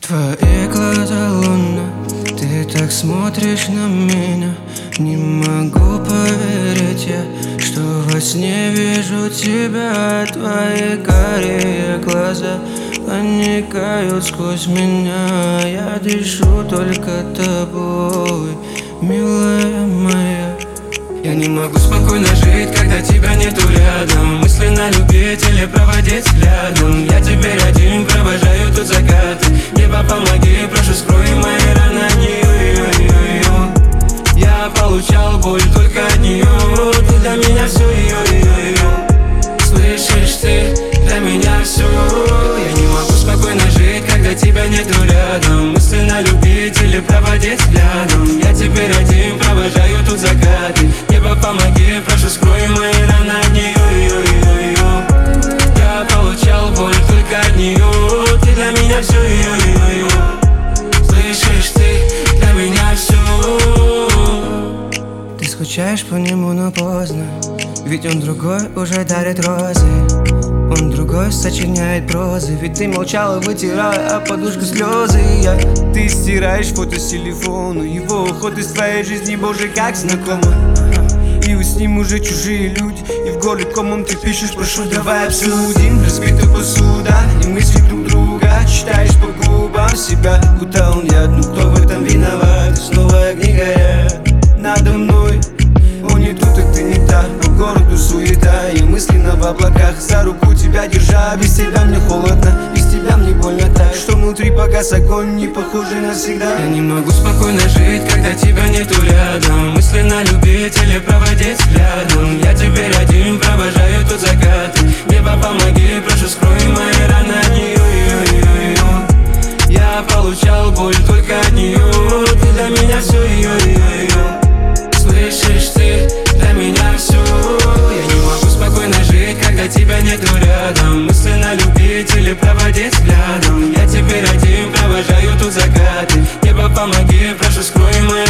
Твои глаза луна, ты так смотришь на меня. Не могу поверить я, что во сне вижу тебя. Твои карие глаза проникают сквозь меня. Я дышу только тобой, милая моя. Я не могу спокойно жить, когда тебя нету рядом. Мысленно любить или проводить взглядом. Я теперь один, провожаю тут закаты. Небо, помоги, прошу, скрой мои раны от нее. Я получал боль только от нее. Ты для меня все, слышишь, ты для меня все. Я не могу спокойно жить, когда тебя нету рядом. Мысленно любить или проводить взглядом. Я теперь один, провожаю тут закаты. Небо, помоги, прошу, скрой мои раны от нее. Я получал боль только от нее. Ты для меня все, слышишь, ты для меня все. Ты скучаешь по нему, но поздно. Ведь он другой уже дарит розы. Он другой сочиняет прозы. Ведь ты молчала, вытирая об подушку слезы. Ты стираешь фото с телефона. Его уход из твоей жизни, боже, как знакомо. И с ним уже чужие люди. И в горле комом ты пишешь: прошу, давай обсудим. Разбитая посуда и мысли друг друга. Читаешь по губам себя, будто он яд. Ну кто в этом виноват? И снова огни горят надо мной. Он не тут, и ты не та. По городу суета, и мысленно в облаках. За руку тебя держа, без тебя мне холодно. Без тебя мне больно так, что внутри погас огонь, не похожий навсегда. Я не могу спокойно жить, когда тебя нету рядом. Мысленно любить или проводить взглядом. Я теперь один, провожаю тут закаты. Небо, помоги, прошу, скрой мои раны от нее. Я получал боль только от нее. Ты для меня все, слышишь, ты для меня все. Я не могу спокойно жить, когда тебя нету рядом. Мысленно любить или проводить взглядом. Я теперь один, провожаю тут закаты. Небо, помоги, прошу, скрой мои